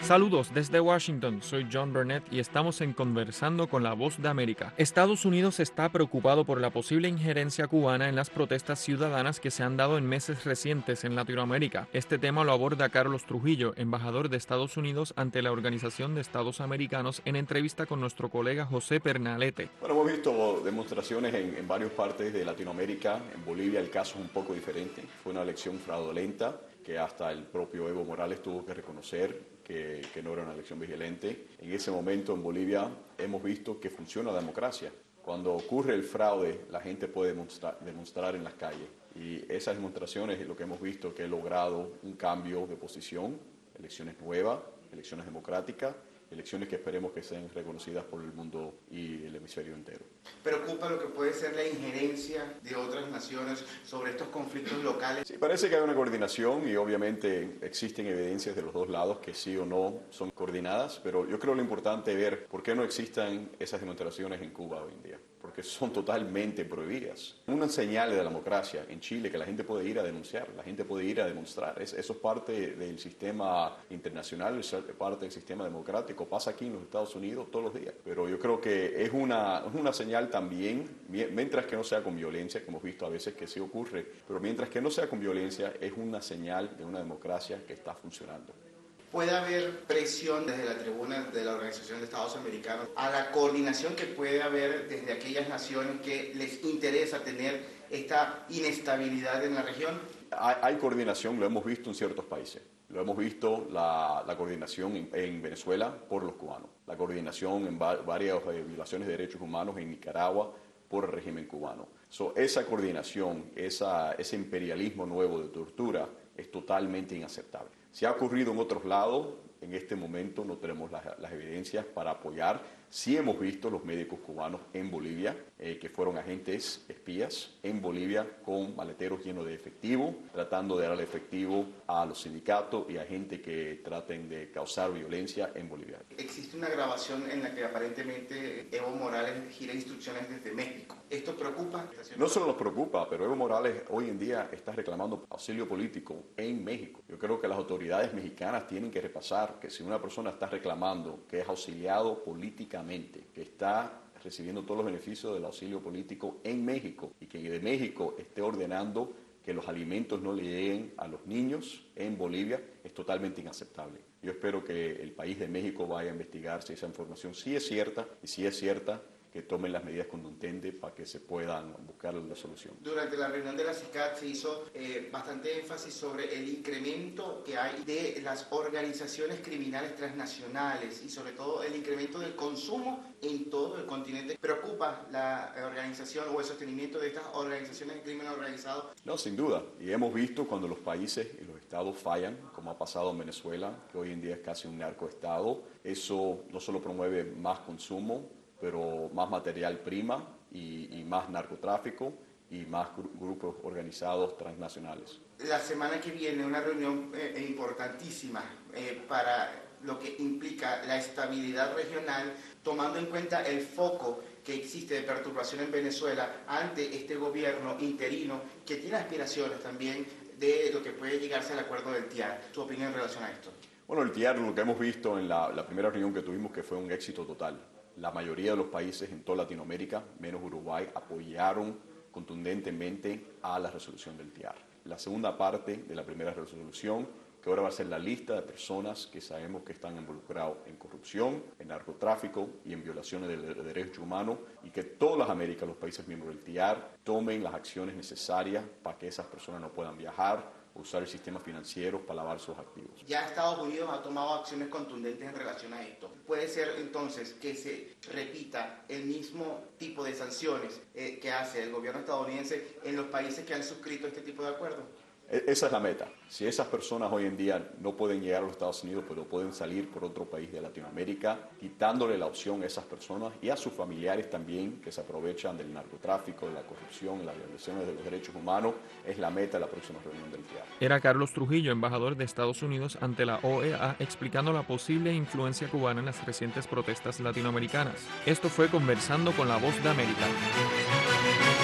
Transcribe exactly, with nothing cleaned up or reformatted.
Saludos desde Washington, soy John Burnett y estamos en Conversando con la Voz de América. Estados Unidos está preocupado por la posible injerencia cubana en las protestas ciudadanas que se han dado en meses recientes en Latinoamérica. Este tema lo aborda Carlos Trujillo, embajador de Estados Unidos ante la Organización de Estados Americanos, en entrevista con nuestro colega José Pernalete. Bueno, hemos visto demostraciones en, en varias partes de Latinoamérica. En Bolivia el caso es un poco diferente. Fue una elección fraudulenta que hasta el propio Evo Morales tuvo que reconocer que, que no era una elección vigilante. En ese momento en Bolivia hemos visto que funciona la democracia. Cuando ocurre el fraude, la gente puede demostrar, demostrar en las calles. Y esas demostraciones es lo que hemos visto, que ha logrado un cambio de posición, elecciones nuevas, elecciones democráticas, elecciones que esperemos que sean reconocidas por el mundo y el hemisferio entero. ¿Preocupa lo que puede ser la injerencia de otras naciones sobre estos conflictos locales? Sí, parece que hay una coordinación y obviamente existen evidencias de los dos lados que sí o no son coordinadas, pero yo creo lo importante es ver por qué no existen esas demostraciones en Cuba hoy en día, porque son totalmente prohibidas. Una señal de la democracia en Chile que la gente puede ir a denunciar, la gente puede ir a demonstrar, es, eso es parte del sistema internacional, es parte del sistema democrático, pasa aquí en los Estados Unidos todos los días, pero yo creo que es una, es una señal también, mientras que no sea con violencia, que hemos visto a veces que sí ocurre, pero mientras que no sea con violencia, es una señal de una democracia que está funcionando. ¿Puede haber presión desde la tribuna de la Organización de Estados Americanos a la coordinación que puede haber desde aquellas naciones que les interesa tener esta inestabilidad en la región? Hay, hay coordinación, lo hemos visto en ciertos países. Lo hemos visto la, la coordinación en, en Venezuela por los cubanos, la coordinación en va, varias eh, violaciones de derechos humanos en Nicaragua por el régimen cubano. So, esa coordinación, esa, ese imperialismo nuevo de tortura es totalmente inaceptable. Si ha ocurrido en otros lados, en este momento no tenemos las, las evidencias para apoyar. Sí hemos visto los médicos cubanos en Bolivia, eh, que fueron agentes espías en Bolivia con maleteros llenos de efectivo, tratando de darle efectivo a los sindicatos y a gente que traten de causar violencia en Bolivia. Existe una grabación en la que aparentemente Evo Morales gira instrucciones desde México. ¿Esto preocupa? No solo nos preocupa, pero Evo Morales hoy en día está reclamando auxilio político en México. Yo creo que las autoridades mexicanas tienen que repasar que si una persona está reclamando que es auxiliado políticamente, que está recibiendo todos los beneficios del auxilio político en México y que de México esté ordenando que los alimentos no le lleguen a los niños en Bolivia, es totalmente inaceptable. Yo espero que el país de México vaya a investigar si esa información sí es cierta y si es cierta, que tomen las medidas contundentes para que se puedan buscar la solución. Durante la reunión de la CICAD se hizo eh, bastante énfasis sobre el incremento que hay de las organizaciones criminales transnacionales y sobre todo el incremento del consumo en todo el continente. ¿Preocupa la organización o el sostenimiento de estas organizaciones de crimen organizado? No, sin duda. Y hemos visto cuando los países y los estados fallan, como ha pasado en Venezuela, que hoy en día es casi un narcoestado, eso no solo promueve más consumo, pero más material prima y, y más narcotráfico y más gru grupos organizados transnacionales. La semana que viene una reunión eh, importantísima eh, para lo que implica la estabilidad regional, tomando en cuenta el foco que existe de perturbación en Venezuela ante este gobierno interino que tiene aspiraciones también de lo que puede llegarse al acuerdo del T I A R. ¿Tu opinión en relación a esto? Bueno, el T I A R, lo que hemos visto en la, la primera reunión que tuvimos, que fue un éxito total. La mayoría de los países en toda Latinoamérica, menos Uruguay, apoyaron contundentemente a la resolución del T I A R. La segunda parte de la primera resolución, que ahora va a ser la lista de personas que sabemos que están involucrados en corrupción, en narcotráfico y en violaciones de, de derechos humanos, y que todas las Américas, los países miembros del T I A R, tomen las acciones necesarias para que esas personas no puedan viajar, usar el sistema financiero para lavar sus activos. Ya Estados Unidos ha tomado acciones contundentes en relación a esto. ¿Puede ser entonces que se repita el mismo tipo de sanciones eh, que hace el gobierno estadounidense en los países que han suscrito este tipo de acuerdos? Esa es la meta. Si esas personas hoy en día no pueden llegar a los Estados Unidos, pero pueden salir por otro país de Latinoamérica, quitándole la opción a esas personas y a sus familiares también, que se aprovechan del narcotráfico, de la corrupción, de las violaciones de los derechos humanos, es la meta de la próxima reunión del T I A R. Era Carlos Trujillo, embajador de Estados Unidos ante la O E A, explicando la posible influencia cubana en las recientes protestas latinoamericanas. Esto fue Conversando con la Voz de América.